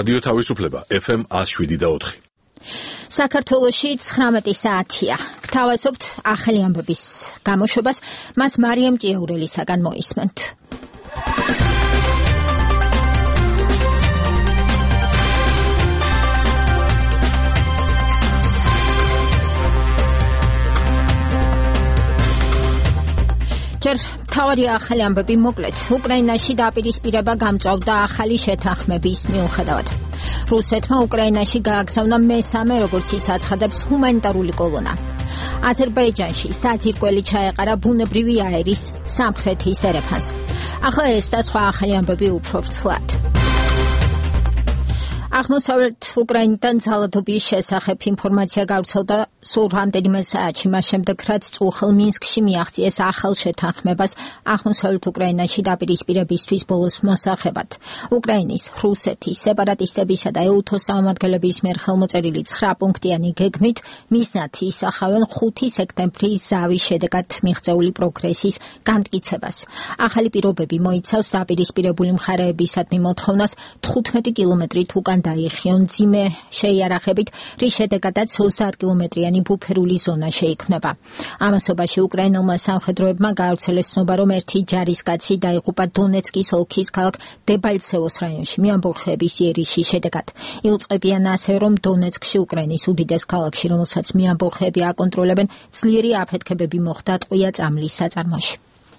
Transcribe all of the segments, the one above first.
რადიო თავისუფლება FM 107.4. საქართველოში 19 საათია. გთავაზობთ ახალი ამბების გამოშვებას, მას მარიამ ჭიაურელისაგან მოისმენთ. ჯერ მთავარი ახალი ამბები მოკლედ. უკრაინაში დაპირისპირება გამწვავდა ახალი შეთანხმების მიუხედავად. რუსეთმა უკრაინაში გააგზავნა მესამე, როგორც ის აცხადებს, ჰუმანიტარული კოლონა. აზერბაიჯანში საძირკველი ჩაეყარა ბუნებრივი აერის სამხრეთის ერეფანს. ახლა ეს და სხვა ახალი ამბები უფრო ვრცლად. აღმოსავლეთ უკრაინიდან ძალადობის შესახებ ინფორმაცია გავრცელდა სულ რამდენიმე საათში, მას შემდეგ რაც წუხელ მინსკში მიაღწიეს ახალ შეთანხმებას აღმოსავლეთ უკრაინაში დაპირისპირებისთვის ბოლოს მოსახებად. უკრაინის, რუსეთის, სეპარატისტებისა და ეუთოს წარმომადგენლების მიერ ხელმოწერილი 9 პუნქტიანი გეგმით მიზნად ისახავენ 5 სექტემბრის ზავის შედეგად მიღწეული პროგრესის განმტკიცებას. ახალი პირობები მოიცავს დაპირისპირებული მხარეებისადმი მოთხოვნას 15 კილომეტრით უკან დაიხიონ მძიმე შეიარაღებით, რის შედეგადაც 30 კილომეტრიანი ბუფერული ზონა შეიქმნება. ამასობაში უკრაინელმა სამხედროებმა გაავრცელეს ცნობა, რომ ერთი ჯარისკაცი დაიღუპა დონეცკის ოლქის ქალაქ დებალცევოს რაიონში მეამბოხეების იერიშის შედეგად. იუწყებიან ასევე, რომ დონეცკში უკრაინის უდიდეს ქალაქში, რომელსაც მეამბოხეები აკონტროლებენ, ძლიერი აფეთქებები მოხდა ტყვია წამლის საწარმოში.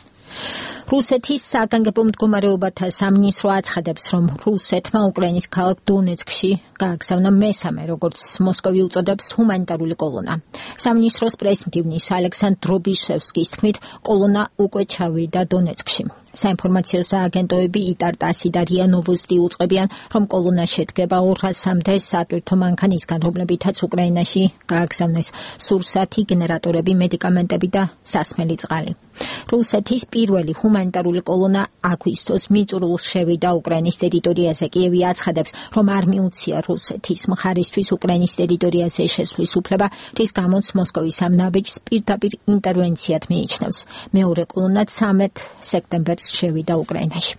რუსეთის საგანგებო მდგომარეობათა სამინისტრო აცხადებს, რომ რუსეთმა უკრაინის ქალაქ დონეცკში გააგზავნა მესამე, როგორც მოსკოვი უწოდებს, ჰუმანიტარული კოლონა. სამინისტროს პრესმდივნის ალექსანდრ დრობიშევსკის თქმით, კოლონა უკვე ჩავიდა დონეცკში. საინფორმაციო სააგენტოები იტარტასი და რია ნოვოსტი უწყებიან, რომ კოლონა შედგება 200-მდე სატვირთო მანქანისგან, რომლებითაც უკრაინაში გააგზავნეს სურსათი, გენერატორები, მედიკამენტები და სასმელი წყალი. რუსეთის პირველი ჰუმანიტარული კოლონა აგვისტოს მიწურულს შევიდა უკრაინის ტერიტორიაზე. კიევი აცხადებს, რომ არ მიუცია რუსეთის მხარისთვის უკრაინის ტერიტორიაზე შესვლის უფლება, რის გამოც მოსკოვის ამ ნაბიჯს პირდაპირ ინტერვენციად მიიჩნევს. მეორე კოლონა 13 სექტემბერს შევიდა უკრაინაში.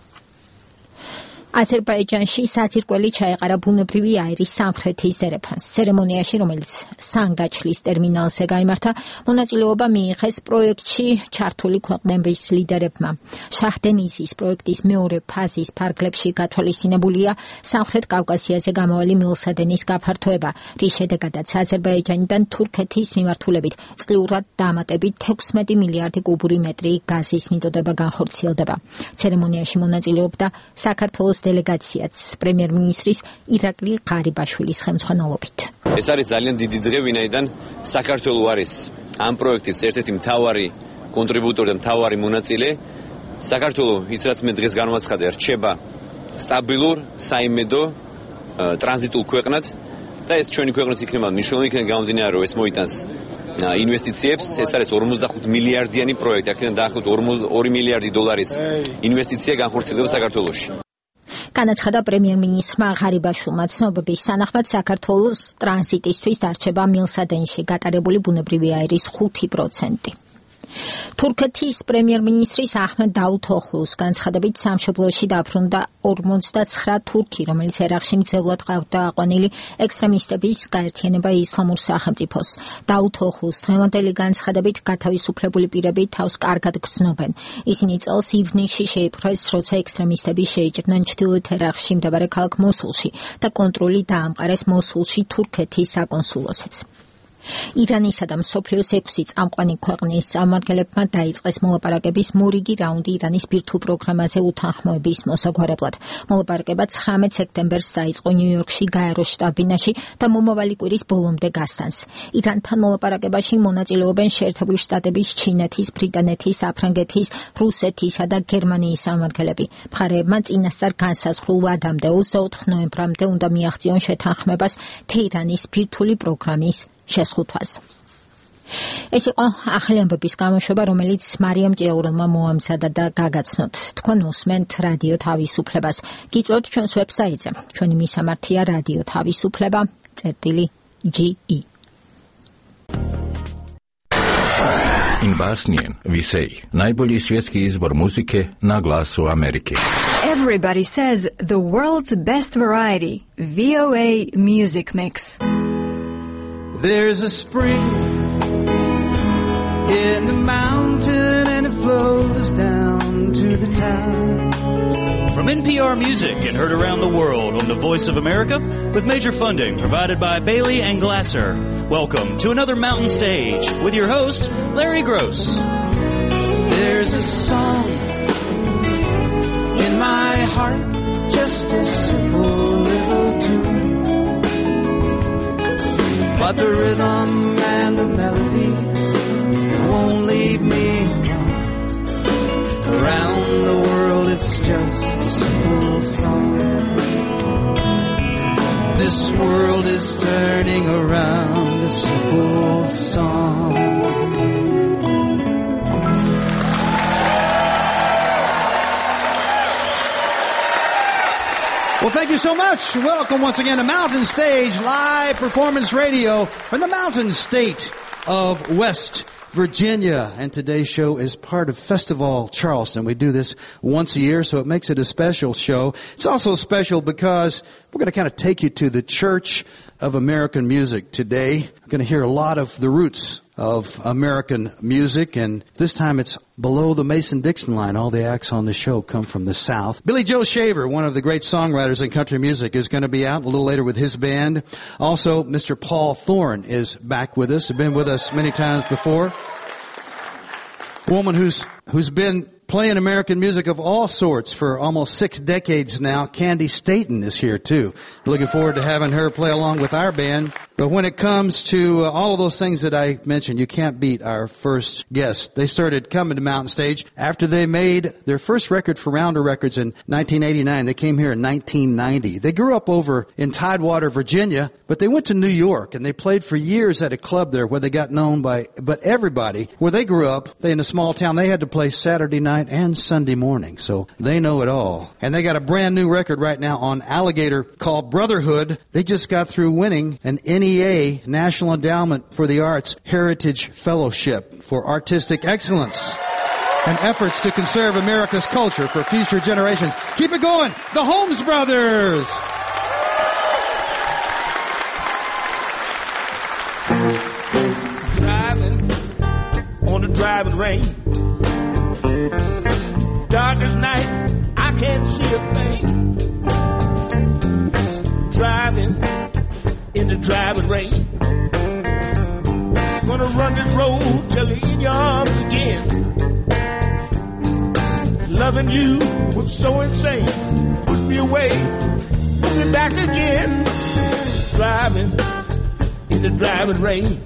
აზერბაიჯანში საძირკველი ჩაეყარა ბუნებრივი აერის სამხრეთის ერეფანს. ცერემონიაში, რომელიც სანგაჩლის ტერმინალზე გაიმართა, მონაწილეობა მიიღეს პროექტში ჩართული ქვეყნების ლიდერებმა. შაჰდენიზის პროექტის მეორე ფაზის ფარგლებში გათვალისწინებულია სამხრეთ კავკასიაზე გამავალი მილსადენის გაფართოება, რის შედეგადაც აზერბაიჯანიდან თურქეთის მიმართულებით წყიურად დამატებით 16 მილიარდი კუბური მეტრი გაზის მიწოდება განხორციელდება. ცერემონიაში მონაწილეობდა საქართველოს დელეგაციაც პრემიერ-მინისტრის ირაკლი ღარიბაშვილის ხელმძღვანელობით. ეს არის ძალიან დიდი დღე, ვინაიდან საქართველოს არის ამ პროექტის ერთ-ერთი მთავარი კონტრიბუტორი და მთავარი მონაწილე. საქართველოს ის რაც მე დღეს განვაცხადე, რჩება სტაბილურ, საიმედო, ტრანზიტულ ქვეყნად და ეს ჩვენი ქვეყნის იქნება მნიშვნელოვანი, იქიდან გამომდინარე, რომ ეს მოიტანს ინვესტიციებს. ეს არის 45 მილიარდიანი პროექტი, აქედან დაახლოებით 2 მილიარდი დოლარის ინვესტიცია განხორციელდება საქართველოში. განაცხადა პრემიერ-მინისტრმა ღარიბაშვილმა. ცნობების თანახმად საქართველოს ტრანზიტისთვის დარჩება მილსადენში გატარებული ბუნებრივი აერის 5%. თურქეთის პრემიერ-მინისტრის აჰმედ დაუთოღლუს განცხადებით, სამშობლოში დაბრუნდა 49 თურქი, რომელიც ერაყში მძევლად ყავდა აყვანილი ექსტრემისტების გაერთიანება ისლამურ სახელმწიფოს. დაუთოღლუს დღევანდელი განცხადებით, გათავისუფლებული პირები თავს კარგად გრძნობენ. ისინი წელს ივნისში შეიპყრეს, როცა ექსტრემისტები შეიჭრნენ ჩრდილოეთ ერაყში მდებარე ქალაქ მოსულში და კონტროლი დაამყარეს მოსულში თურქეთის საკონსულოსიც. ირანისა და მსოფლიოს 6 წამყვანი ქვეყნის წარმომადგენლებმა დაიწყეს მოლაპარაკების მორიგი რაუნდი ირანის ბირთვულ პროგრამაზე უთანხმოების მოსაგვარებლად. მოლაპარაკება 19 სექტემბერს დაიწყო ნიუ-იორკში გაეროს შტაბ-ბინაში და მომავალი კვირის ბოლომდე გასტანს. ირანთან მოლაპარაკებაში მონაწილეობენ შეერთებული შტატების, ჩინეთის, ბრიტანეთის, საფრანგეთის, რუსეთისა და გერმანიის წარმომადგენლები. მხარეებმა წინასწარ განსაზღვრულ ვადამდე 24 ნოემბრამდე უნდა მიაღწიონ შეთანხმებას თეირანის ბირთვული პროგრამის შესხუთვას. ეს იყო ახალი ამბების გამოშვება, რომელიც მარიამ ჭიაურელმა მოამზადა და გაგაცნოთ. თქვენ უსმენთ რადიო თავისუფლებას. გიწვევთ ჩვენს ვებსაიტზე. ჩვენი მისამართია რადიო თავისუფლება.ge. In Bosnien, vi säger, najbolji svjetski izbor muzike na Glasu Amerike. Everybody says the world's best variety, VOA Music Mix. There's a spring in the mountain and it flows down to the town. From NPR Music and heard around the world on the Voice of America with major funding provided by Bailey and Glasser. Welcome to another Mountain Stage with your host, Larry Gross. There's a song in my heart, just a simple little tune. But the rhythm and the melody won't leave me alone. Around the world it's just a simple song. This world is turning around a simple song. Well, thank you so much. Welcome once again to Mountain Stage Live Performance Radio from the Mountain State of West Virginia. And today's show is part of Festival Charleston. We do this once a year, so it makes it a special show. It's also special because we're going to kind of take you to the Church of American Music today. We're going to hear a lot of the roots of American music, and this time it's below the Mason-Dixon line. All the acts on the show come from the South. Billy Joe Shaver, one of the great songwriters in country music, is going to be out a little later with his band. Also, Mr. Paul Thorne is back with us. He's been with us many times before. A woman who's been playing American music of all sorts for almost 6 decades now. Candy Staton is here too. Looking forward to having her play along with our band. But when it comes to all of those things that I mentioned, you can't beat our first guest. They started coming to Mountain Stage after they made their first record for Rounder Records in 1989. They came here in 1990. They grew up over in Tidewater, Virginia, but they went to New York and they played for years at a club there where they got known by everybody. Where they grew up, in a small town, they had to play Saturday night and Sunday morning, so they know it all. And they got a brand new record right now on Alligator called Brotherhood. They just got through winning an NEA, National Endowment for the Arts, Heritage Fellowship for Artistic Excellence and efforts to conserve America's culture for future generations. Keep it going, the Holmes Brothers! Driving on the driving range, dark as night, I can't see a thing. Driving in the driving rain, gonna run this road till you're in your arms again. Loving you was so insane, push me away, put me back again. Driving in the driving rain,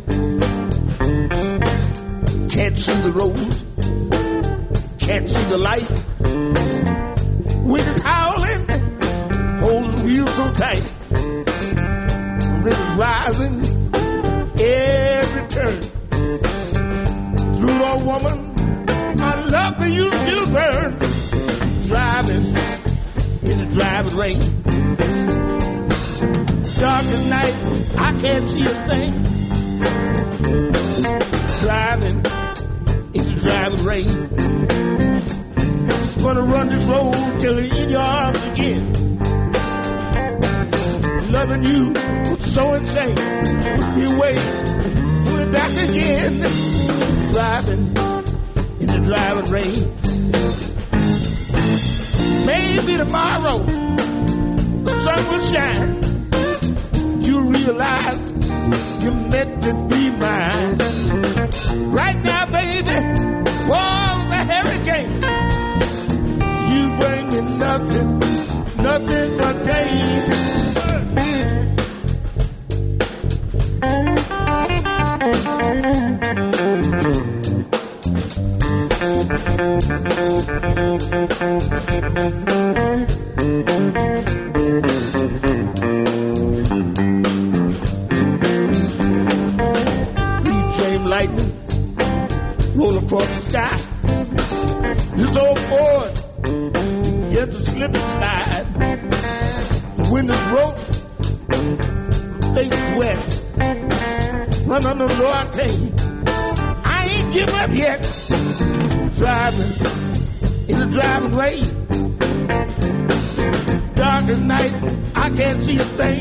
can't see the road, can't see the light. Wind is howling, holds the wheel so tight. River's rising every turn. Through a woman, my love for you still burns. Driving in the driving rain, dark as night, I can't see a thing. Driving in the driving rain, gonna run this road till you're in your arms again. Loving you was so insane, push me away, put it back again. Driving in the driving rain. Maybe tomorrow the sun will shine. You'll realize you're meant to be mine. Right now, baby, war's a hurricane. You bring me nothing but pain. Lightning roll across the sky. This old Ford gets a slip and slide. The wind is broke, face is wet. Run on the Duarte. I ain't give up yet. Driving in the driving rain, Dark as night, I can't see a thing.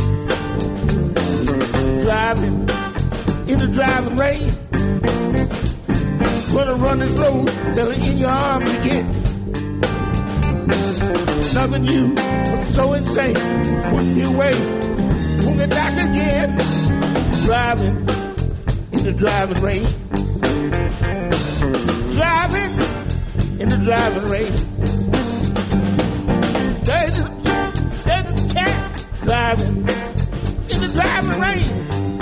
Driving in the driving rain. Gonna run this road till in your arms again. Loving you was so insane. Putting you away, moving back again. Driving in the driving rain. Driving in the driving rain. There's a cat driving in the driving rain.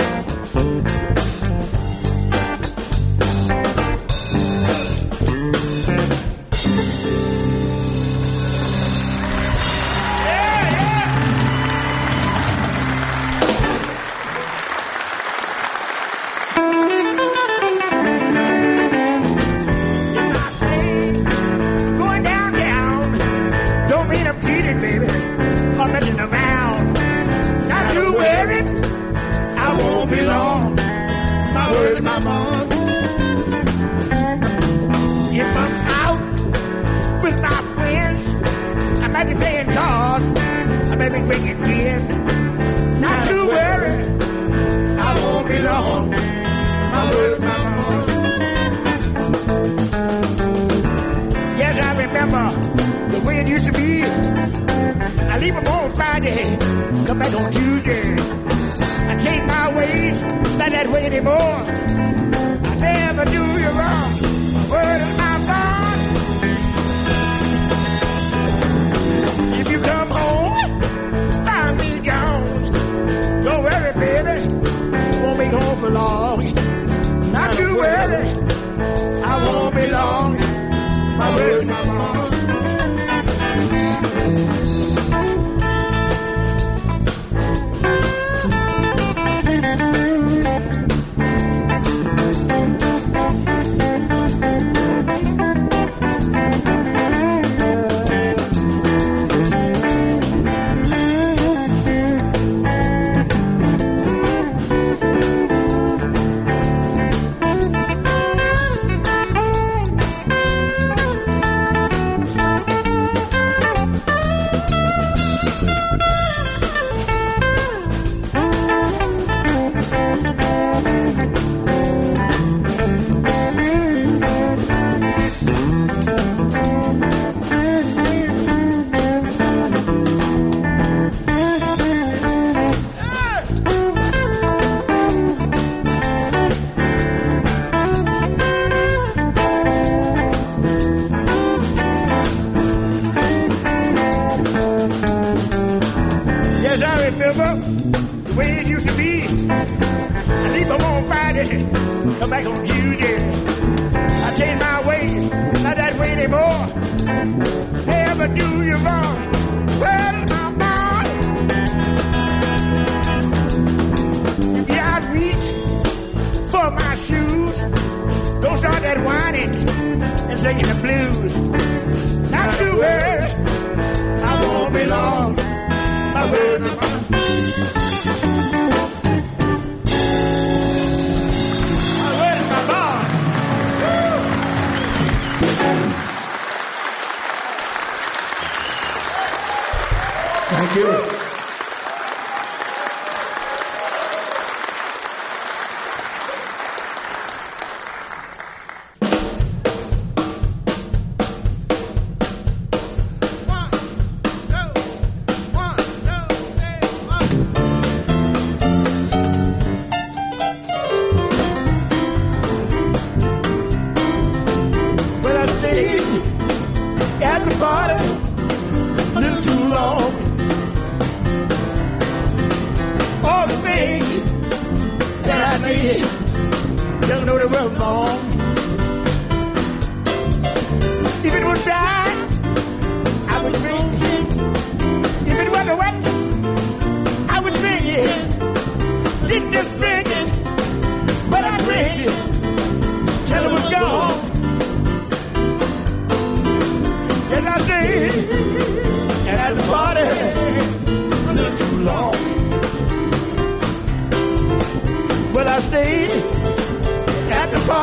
Thank you.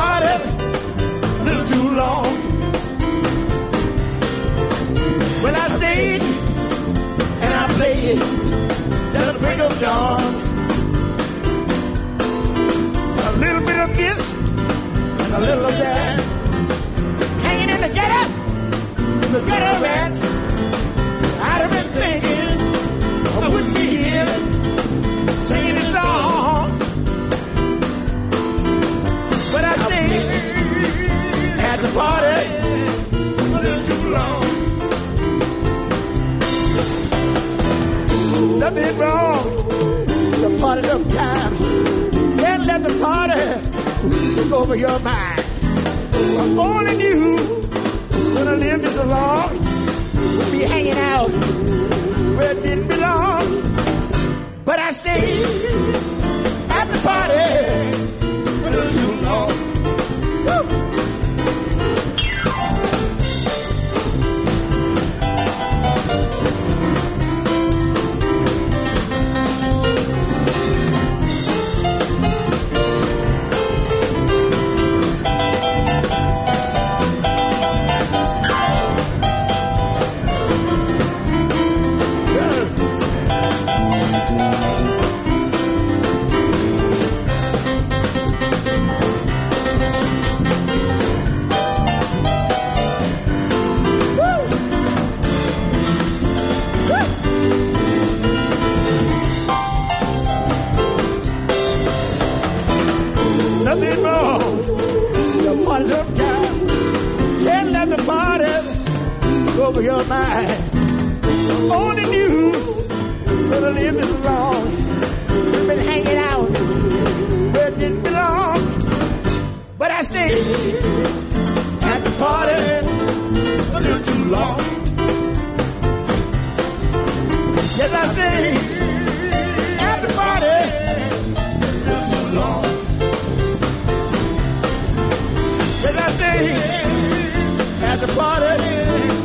When I till the break of dawn. A little bit of this and a little of that, hanging in the gutter rats. I'd have been thinking I wouldn't be here singing this song, but I stayed at the party a little too long. Nothing wrong, the party sometimes can't let the party take over your mind. I only knew when I lived this long, we'd be hanging out where it didn't belong. But I stayed at the party a little too long. Woo! Nothing wrong, the party sometimes can't let the party go over your mind. Only knew when I lived this long, we've been hanging out where it didn't belong. But I stayed at the party a little too long. Yes, I stayed at the party a little too long. Yes, I stayed at the party.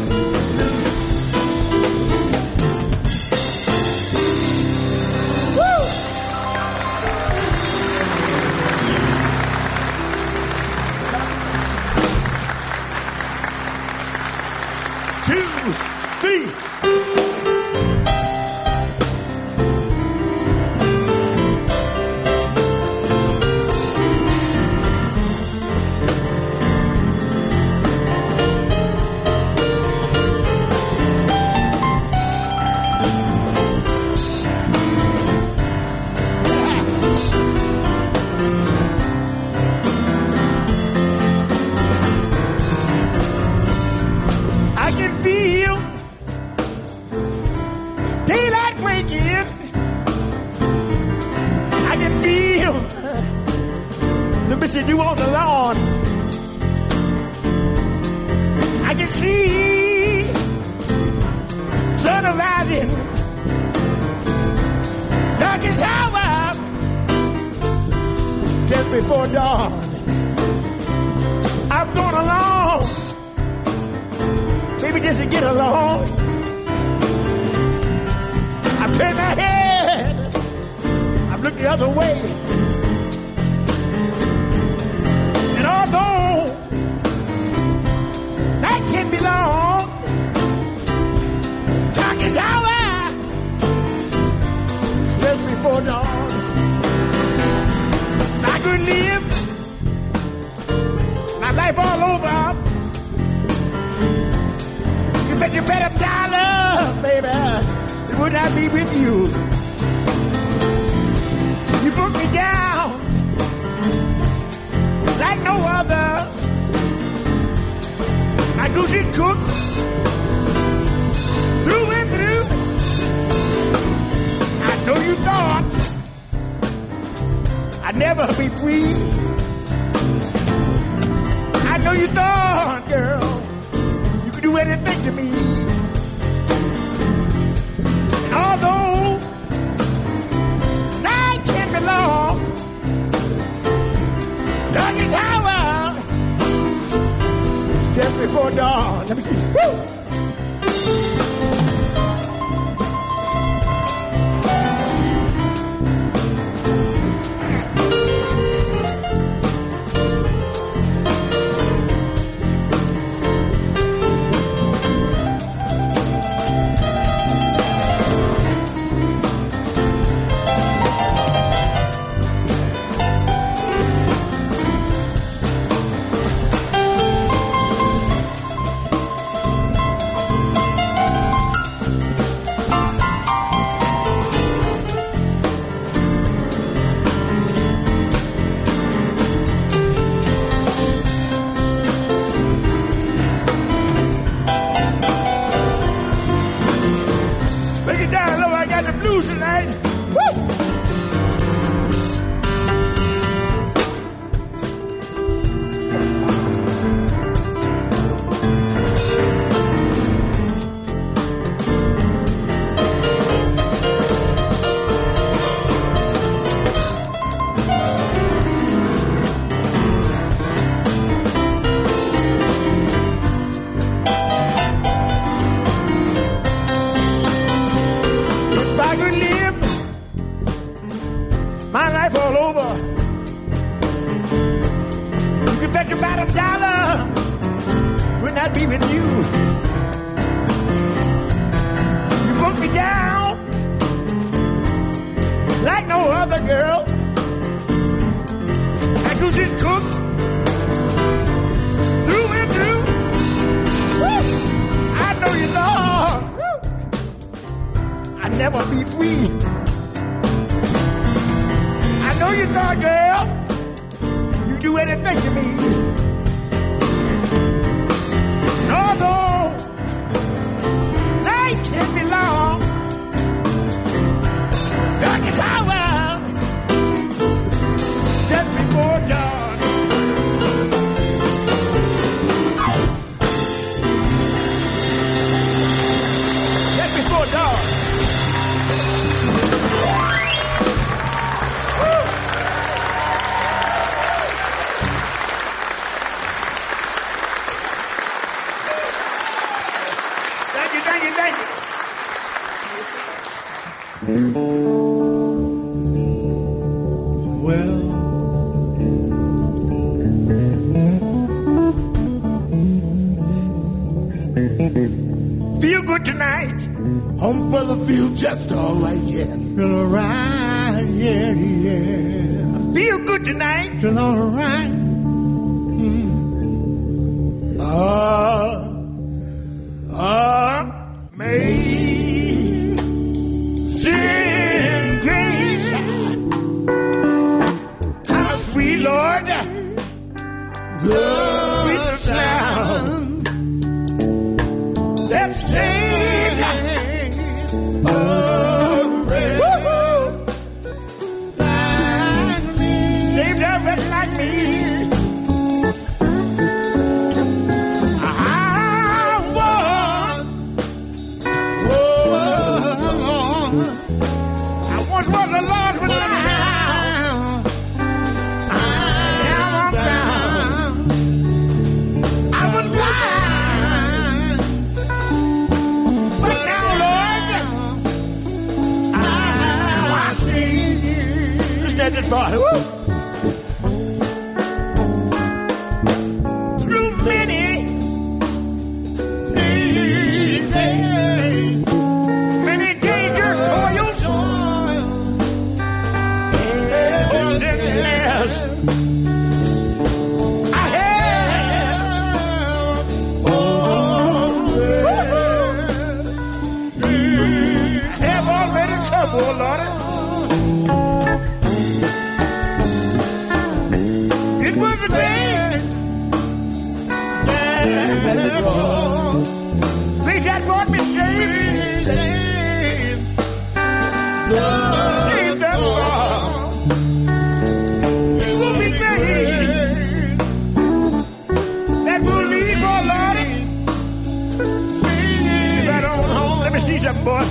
You on the lawn, I can see sun rising, darkest hour just before dawn. I've gone along, maybe just to get along. I've turned my head, I've looked the other way. And although night can be long, darkest hour just before dawn. I could live my life all over. You bet you better dollar, baby, it would not be with you. You put me down like no other. My goose is cooked through and through. I know you thought I'd never be free. I know you thought, girl, you could do anything to me. And although night can be long, darkest hour just before dawn. Let me see. Woo! about $1 when I'd be with you. You broke me down like no other girl. I could just cook through and through. Woo! I know you thought I'd never be free. I know you thought, girl, you do anything to me. Although night can be long, darkest hour just before dawn. Just before dawn. Thank you. Well, feel good tonight. Home brother feel just all right, yeah. Feel all right, yeah. Feel good tonight. Feel all right. Amazing grace, how sweet, Lord, the sound that saved a wretch like me. Was a lost but now I'm found. I was blind, but now, Lord, I see you. Just that this boy. Through many days, many dangerous toils. Oh, Lord. It was a day that brought me shame. Shame that brought. It will be days that will leave, oh, Lord. Right on home. Let me see something, boy.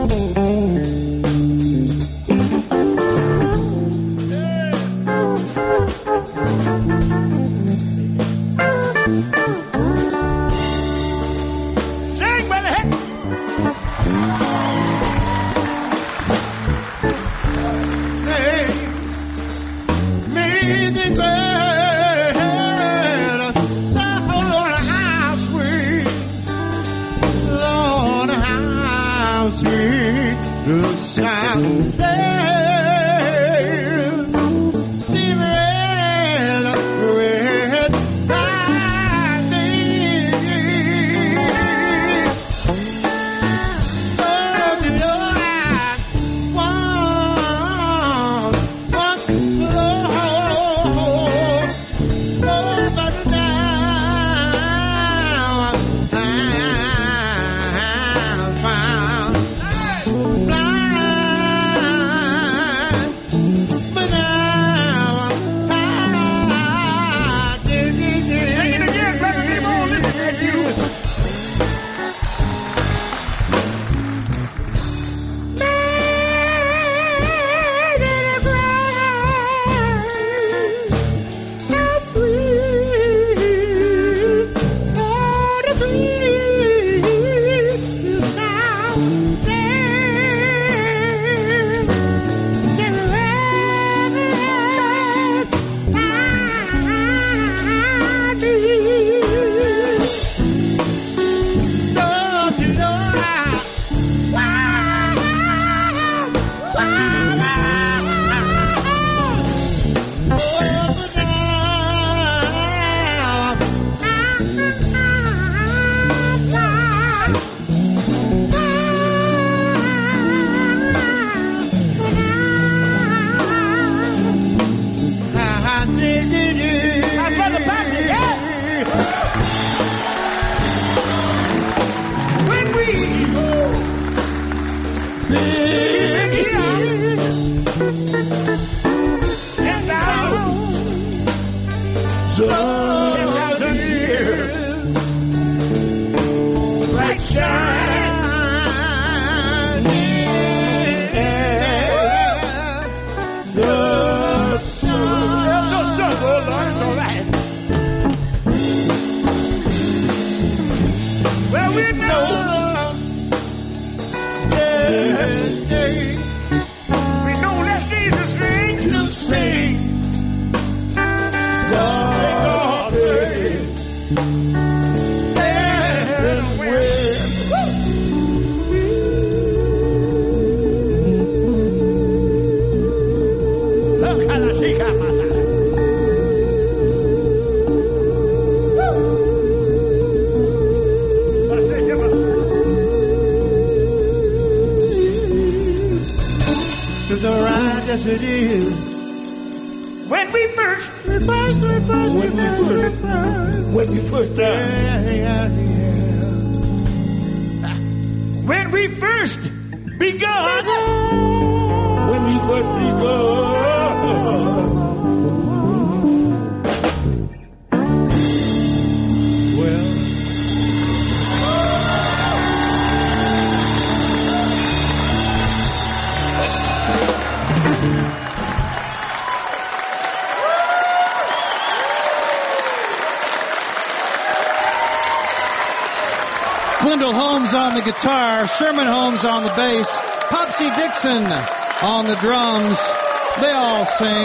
Wendell Holmes on the guitar, Sherman Holmes on the bass, Popsy Dixon on the drums. They all sing.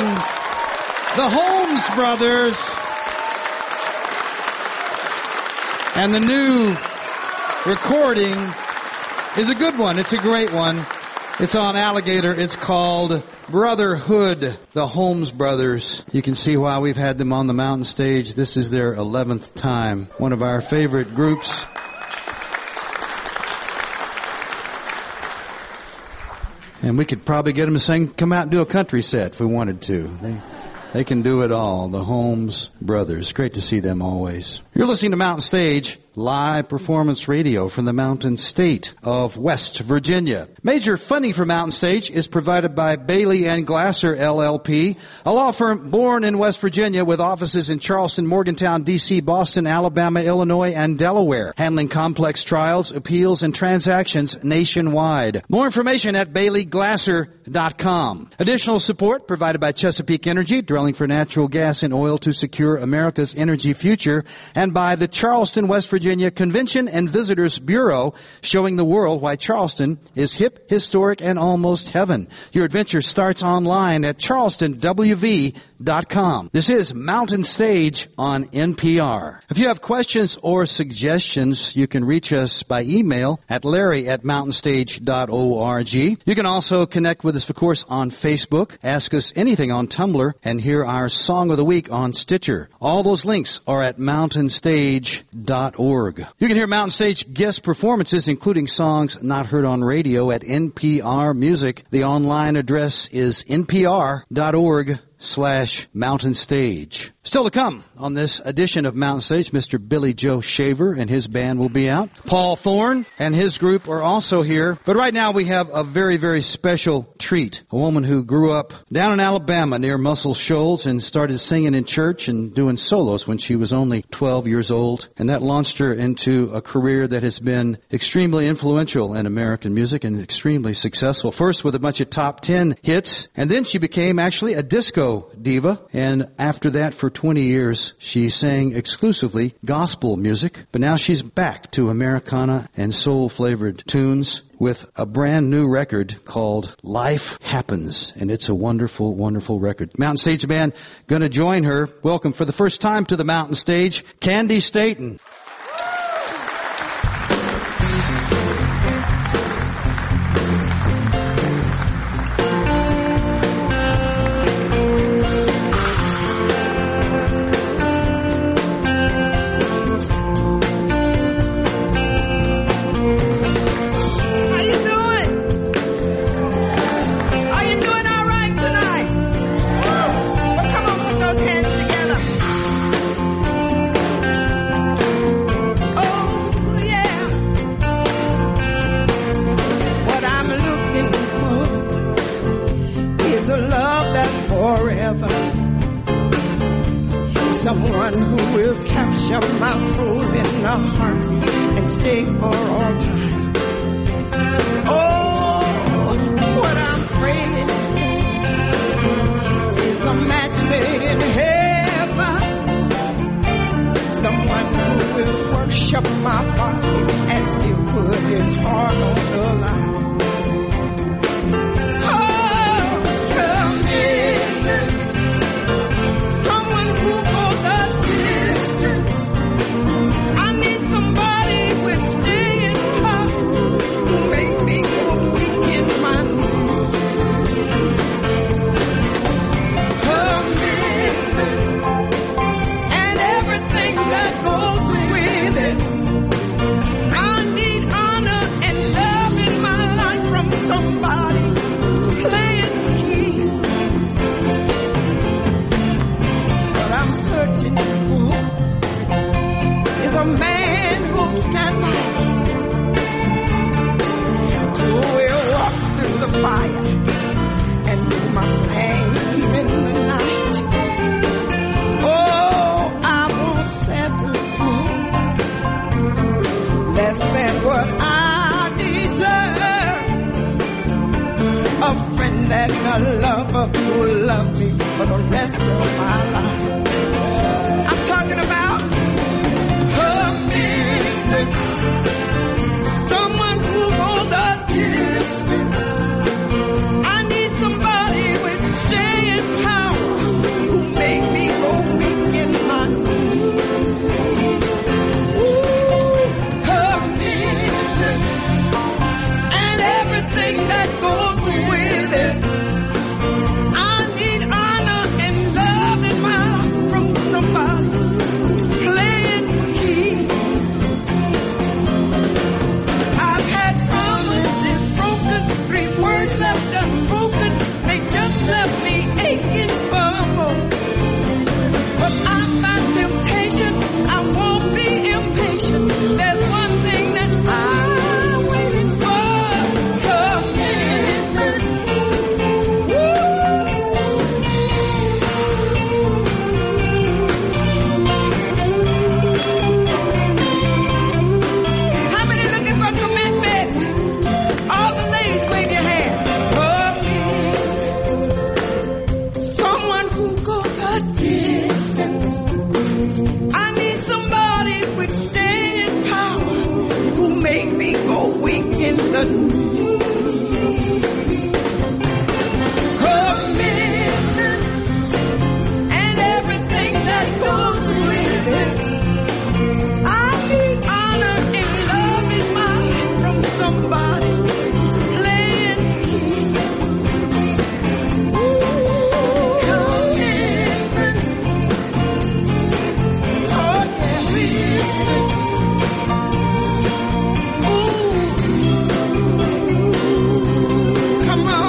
The Holmes Brothers. And the new recording is a good one. It's a great one. It's on Alligator. It's called Brotherhood, the Holmes Brothers. You can see why we've had them on the Mountain Stage. This is their 11th time. One of our favorite groups. And we could probably get them to sing, come out and do a country set if we wanted to. They can do it all. The Holmes Brothers. Great to see them always. You're listening to Mountain Stage. live performance radio from the Mountain State of West Virginia. Major funding for Mountain Stage is provided by Bailey and Glasser, LLP, a law firm born in West Virginia with offices in Charleston, Morgantown, D.C., Boston, Alabama, Illinois, and Delaware, handling complex trials, appeals, and transactions nationwide. More information at BaileyGlasser.com. Additional support provided by Chesapeake Energy, drilling for natural gas and oil to secure America's energy future, and by the Charleston, West Virginia Convention and Visitors Bureau, showing the world why Charleston is hip, historic, and almost heaven. Your adventure starts online at charlestonwv.com. This is Mountain Stage on NPR. If you have questions or suggestions, you can reach us by email at larry@mountainstage.org. You can also connect with us, of course, on Facebook, ask us anything on Tumblr, and hear our Song of the Week on Stitcher. All those links are at mountainstage.org. You can hear Mountain Stage guest performances, including songs not heard on radio, at NPR Music. The online address is npr.org/Mountain Stage. Still to come on this edition of Mountain Stage, Mr. Billy Joe Shaver and his band will be out. Paul Thorne and his group are also here. But right now we have a very, very special treat. A woman who grew up down in Alabama near Muscle Shoals and started singing in church and doing solos when she was only 12 years old. And that launched her into a career that has been extremely influential in American music and extremely successful. First with a bunch of top 10 hits, and then she became actually a disco diva. And after that, for 20 years, she sang exclusively gospel music, but now she's back to Americana and soul-flavored tunes with a brand new record called Life Happens, and it's a wonderful, wonderful record. Mountain Stage Band going to join her. Welcome for the first time to the Mountain Stage, Candi Staton. Someone who will capture my soul in a heart and stay for all times. Oh, what I'm praying is a match made in heaven. Someone who will worship my body and still put his heart on the line. A man who'll stand by, who will walk through the fire and be my flame in the night. Oh, I won't settle for less than what I deserve. A friend and a lover who will love me for the rest of my life. I'm talking about someone who goes the distance. I need somebody with staying power who make me go weak in my knees. Ooh, commitment and everything that goes with it. I need honor and love in my life from somebody who's playing keys. the news. Commitment and everything that goes with it. I need honor and love in my life from somebody who's playing commitment. Oh yeah, come on.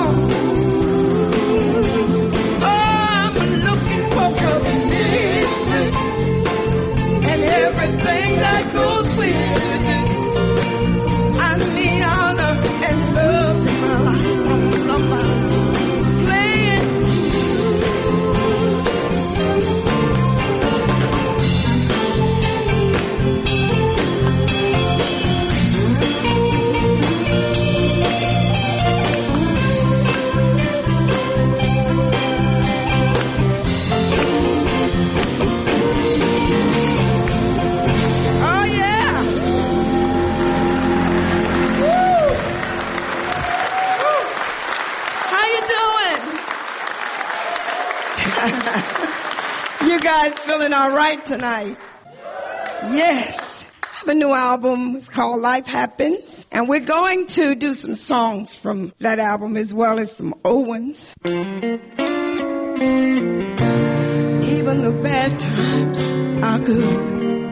Oh, I'm looking for commitment and everything that goes with it. I need honor and love in my life from somebody playing. Oh yeah. Woo. Woo. How you doing? You guys feeling all right tonight? Yes. I have a new album. It's called Life Happens. And we're going to do some songs from that album as well as some old ones. Even the bad times are good.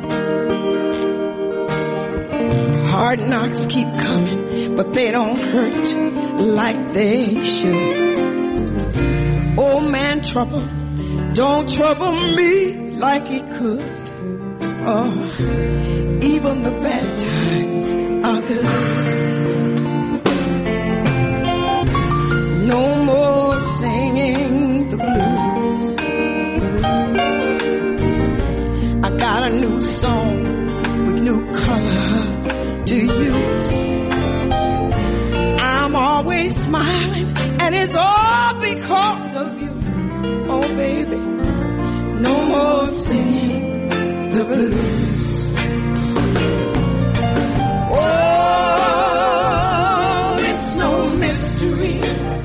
Hard knocks keep coming, but they don't hurt like they should. Old man trouble don't trouble me like he could. Oh, even the bad times are good. No more singing the blues. I got a new song with new color to use. I'm always smiling, and it's all because of you. Oh, baby, no more singing the blues. Oh, it's no mystery.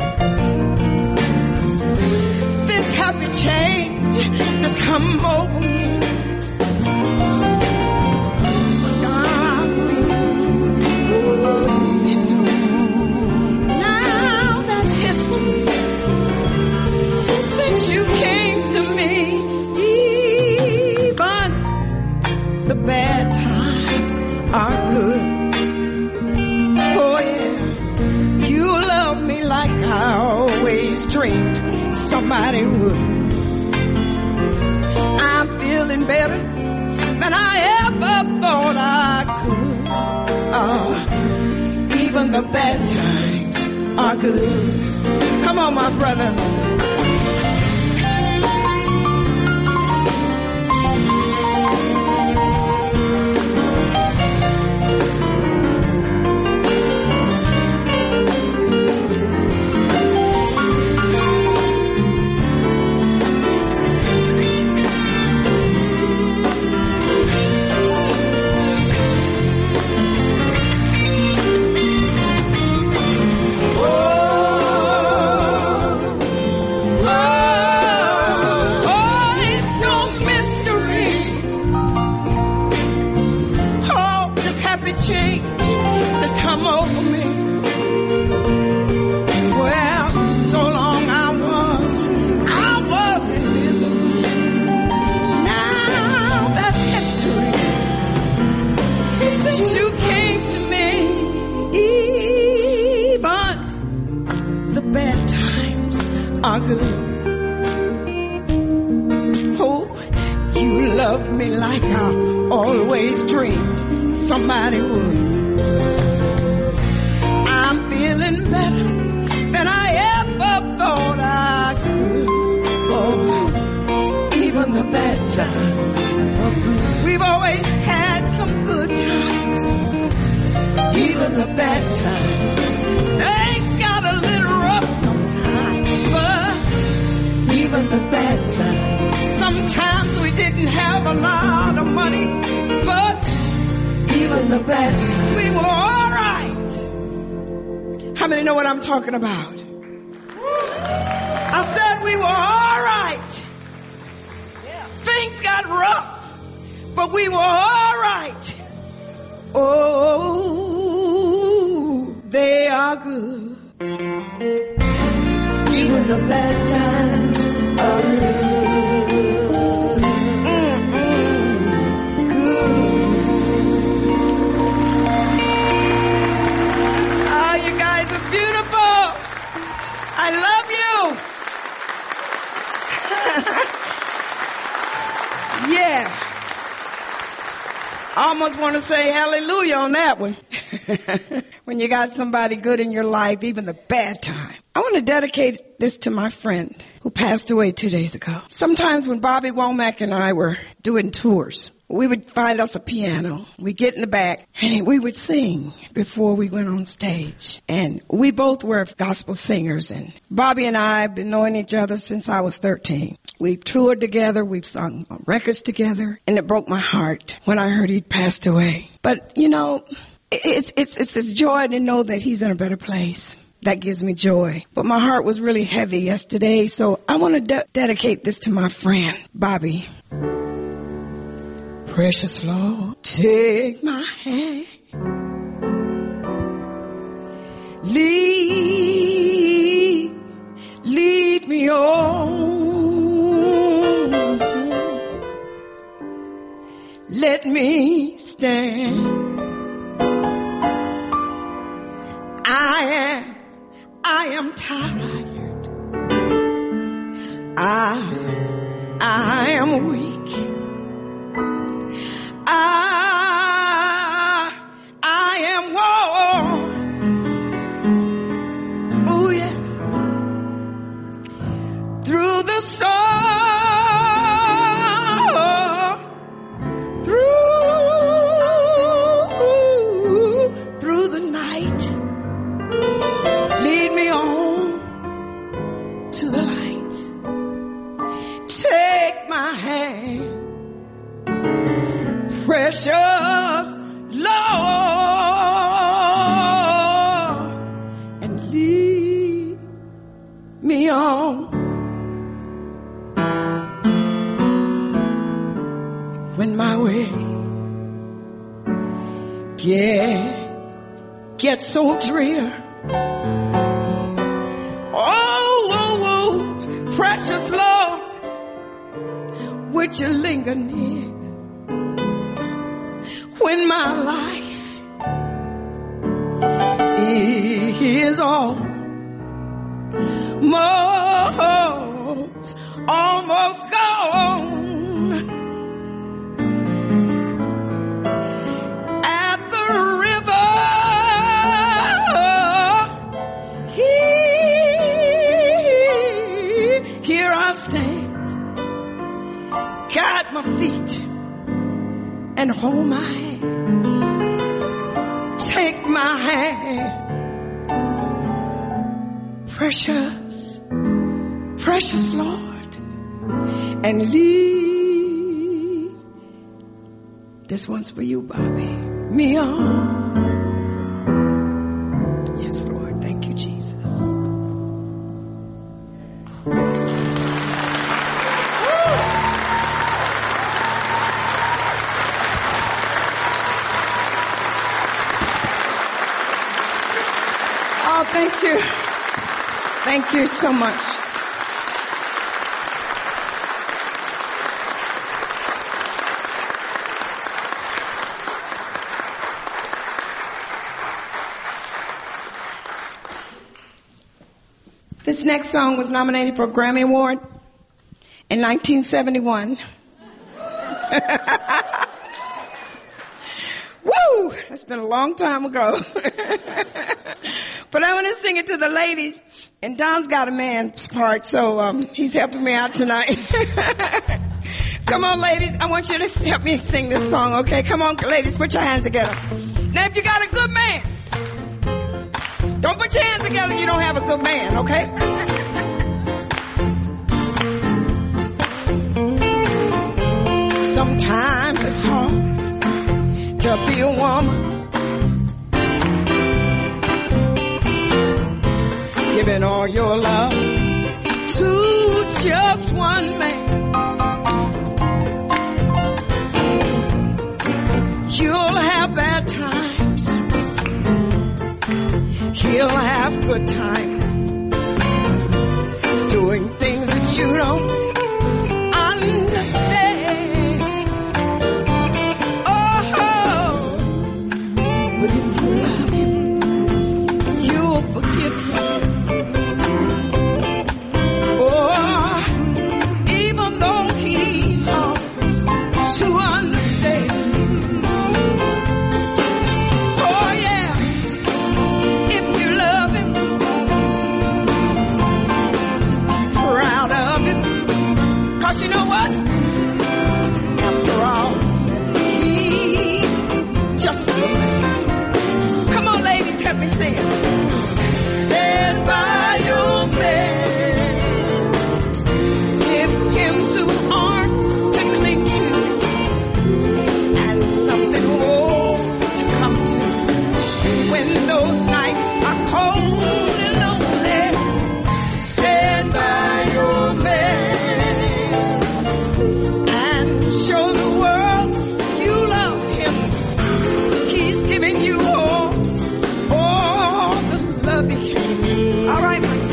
This happy change that's come over me. Now that's history. Since you came to me, even the bad times are good. Oh yeah, you love me like I always dreamed somebody would. I'm feeling better than I ever thought I could. Oh, even the bad times are good. Come on, my brother. Change that's come over me. Well, so long I was invisible. Now that's history. Since you came to me, even the bad times are good. Oh, you love me like I always dreamed somebody would. I'm feeling better than I ever thought I could. Oh, even the bad times. We've always had some good times. Even the bad times. Things got a little rough sometimes, but even the bad times. Sometimes we didn't have a lot of money, but even the bad times, we were all right. How many know what I'm talking about? I said we were all right. Things got rough, but we were all right. Oh, they are good. Even the bad times are good. Oh, you guys are beautiful. I love you. Yeah. I almost want to say hallelujah on that one. When you got somebody good in your life, even the bad time. I want to dedicate this to my friend who passed away 2 days ago. Sometimes when Bobby Womack and I were doing tours, we would find us a piano. We'd get in the back and we would sing before we went on stage. And we both were gospel singers. And Bobby and I have been knowing each other since I was 13. We've toured together. We've sung records together. And it broke my heart when I heard he'd passed away. But, you know, it's a joy to know that he's in a better place. That gives me joy. But my heart was really heavy yesterday. So I want to dedicate this to my friend, Bobby. Precious Lord, take my hand. Lead me on. Let me stand. I am tired. I am weak. I am worn. Oh yeah. Through the storm, through the night, lead me on to the light. Take my hand. Precious Lord, and lead me on. When my way gets so drear, oh, precious Lord, would you linger near? When my life is almost gone, at the river here I stand, guide my feet and hold my hand. Take my hand. Precious Lord, and lead. This one's for you, Bobby. Me on. Yes, Lord. Thank you, Jesus. Thank you. Thank you so much. This next song was nominated for a Grammy Award in 1971. Woo! That's been a long time ago. But I want to sing it to the ladies, and Don's got a man's part, so he's helping me out tonight. Come on, ladies. I want you to help me sing this song, okay? Come on, ladies, put your hands together. Now, if you got a good man, don't put your hands together if you don't have a good man, okay? Sometimes it's hard to be a woman. giving all your love to just one man. You'll have bad times. He'll have good times. Doing things that you don't understand. Oh, but if you love him, you'll forgive him. Oh, even though he's hard to understand. Oh yeah, if you love him, proud of him. 'Cause you know what? After all, he's just a man. Come on, ladies, help me sing it. Stand by your man. Give him 2 arms to cling to, and something more to come to. When those nights are cold and lonely, stand by your man and show the world you love him. He's giving you all the love he can. All right, Mike.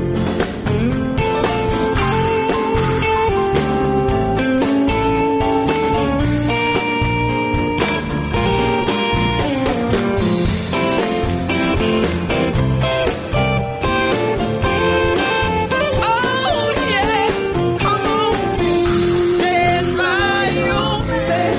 Oh yeah, come on, stand by your man.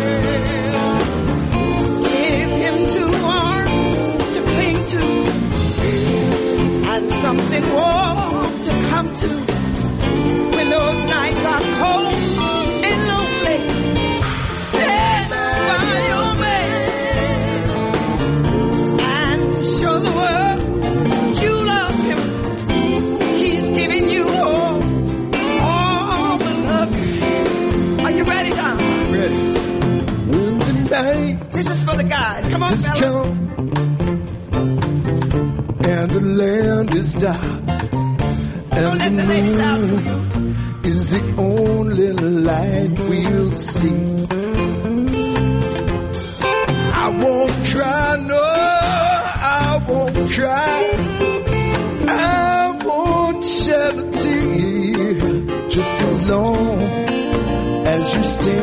Give him 2 arms to cling to, and something warm to come to. When those nights are cold and lonely, stand by your man and show the world you love him. He's giving you all the love. Are you ready, Don? Ready. When the night This is for the guys. Come on, has fellas. come and the land is dark Don't let and the the ladies out. moon is the only light we'll see. I won't cry, no, I won't cry. I won't shed a tear just as long as you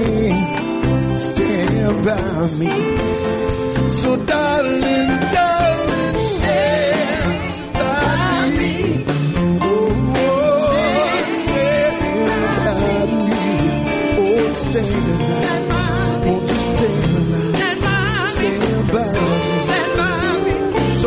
stand by me. So darling, darling, stand by me. Oh, stand by me. Oh, stand by me. Won't you stand by me? Stand by me. So.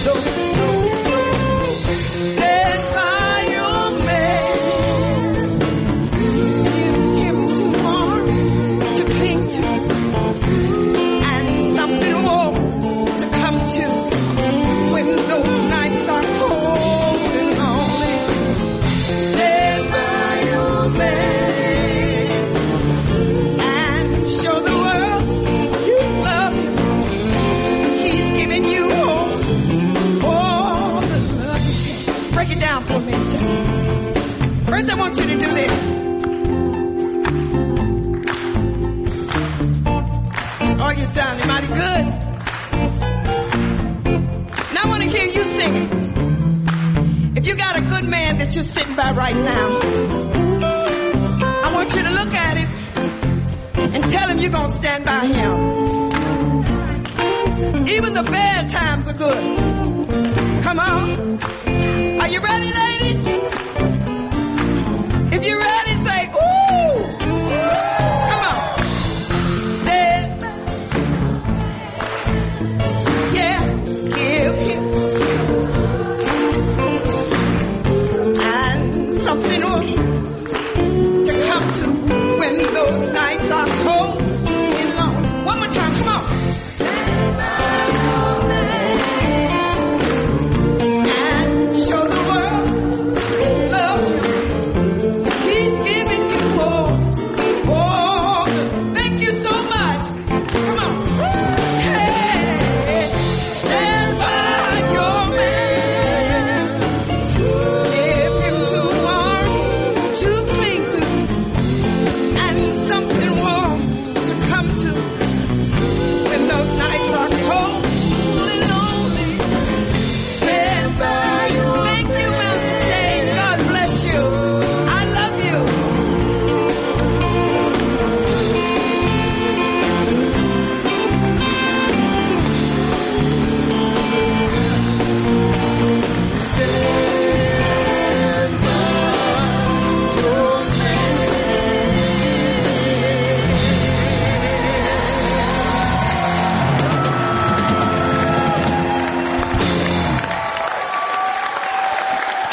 Stand by your man. Give him 2 arms to cling to, and something more to come to. When those nights are cold and lonely, stand by your man and show the world you love him. He's giving you all the love you can. Break it down for me. Just first, I want you to do this. Oh, you sounding mighty good. Now I want to hear you singing. If you got a good man that you're sitting by right now, I want you to look at him and tell him you're going to stand by him. Even the bad times are good. Come on. Are you ready, ladies? If you're ready, say, ooh. Come on. Stand. Yeah, give him. And something will to come to when those nights are cold and long. One more time, come on. And show the world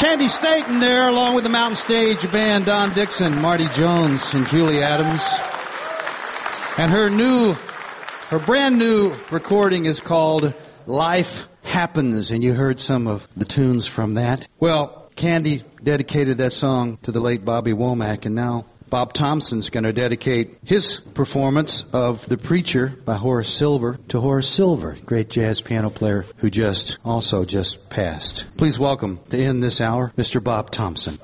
Candy Staten there, along with the Mountain Stage Band, Don Dixon, Marty Jones, and Julie Adams. And her brand new recording is called Life Happens, and you heard some of the tunes from that. Well, Candy dedicated that song to the late Bobby Womack, and now Bob Thompson's going to dedicate his performance of The Preacher by Horace Silver to Horace Silver, great jazz piano player who just passed. Please welcome, to end this hour, Mr. Bob Thompson.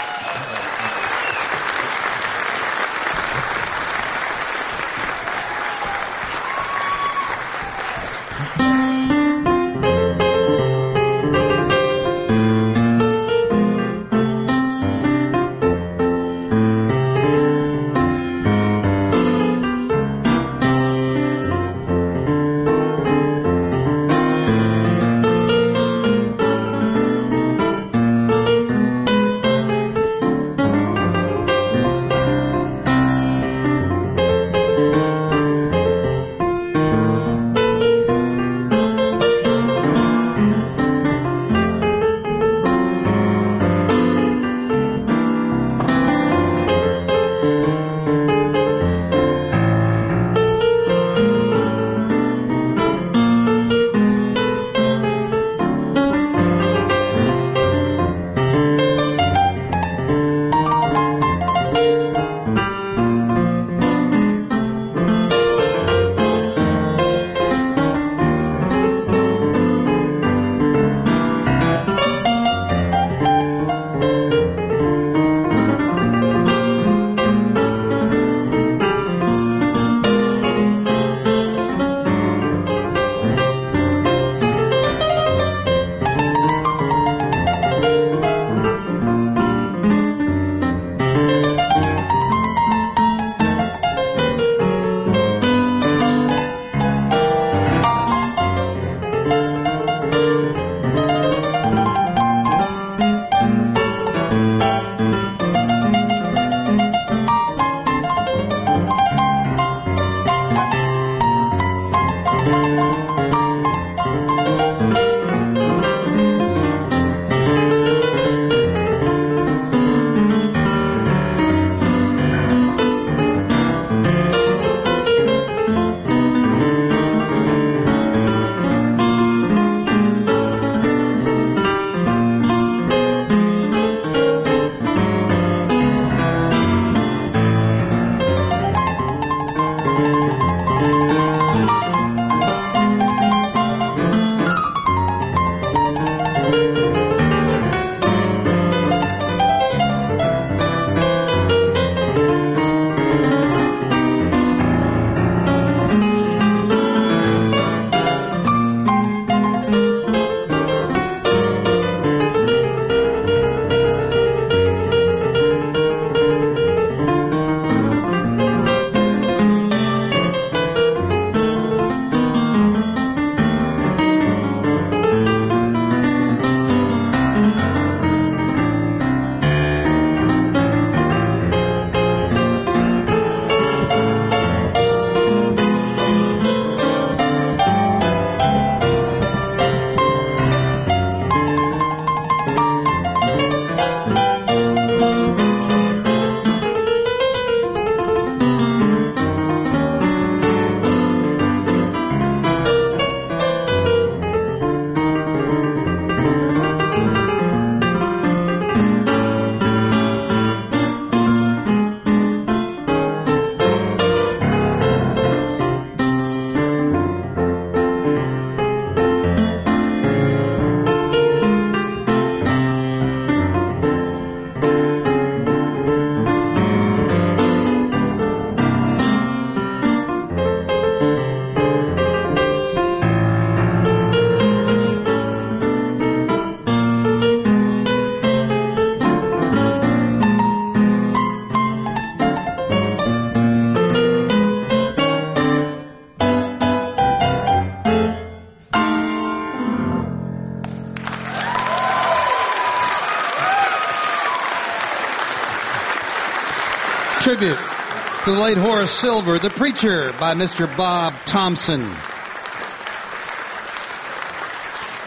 Tribute to the late Horace Silver, The Preacher by Mr. Bob Thompson.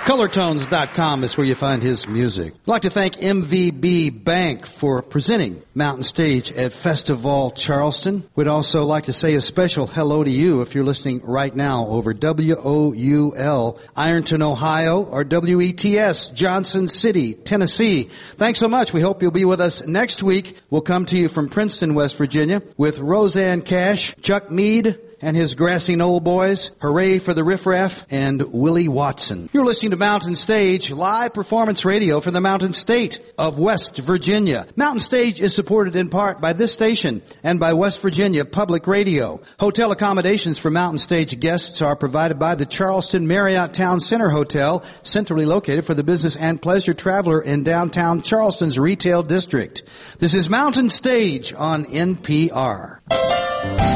Colortones.com is where you find his music. I'd like to thank MVB Bank for presenting Mountain Stage at Festival Charleston. We'd also like to say a special hello to you if you're listening right now over WOUL, Ironton, Ohio, or WETS, Johnson City, Tennessee. Thanks so much. We hope you'll be with us next week. We'll come to you from Princeton, West Virginia, with Roseanne Cash, Chuck Mead, and his Grassy Knoll Boys, Hooray for the Riff Raff, and Willie Watson. You're listening to Mountain Stage, live performance radio from the Mountain State of West Virginia. Mountain Stage is supported in part by this station and by West Virginia Public Radio. Hotel accommodations for Mountain Stage guests are provided by the Charleston Marriott Town Center Hotel, centrally located for the business and pleasure traveler in downtown Charleston's retail district. This is Mountain Stage on NPR.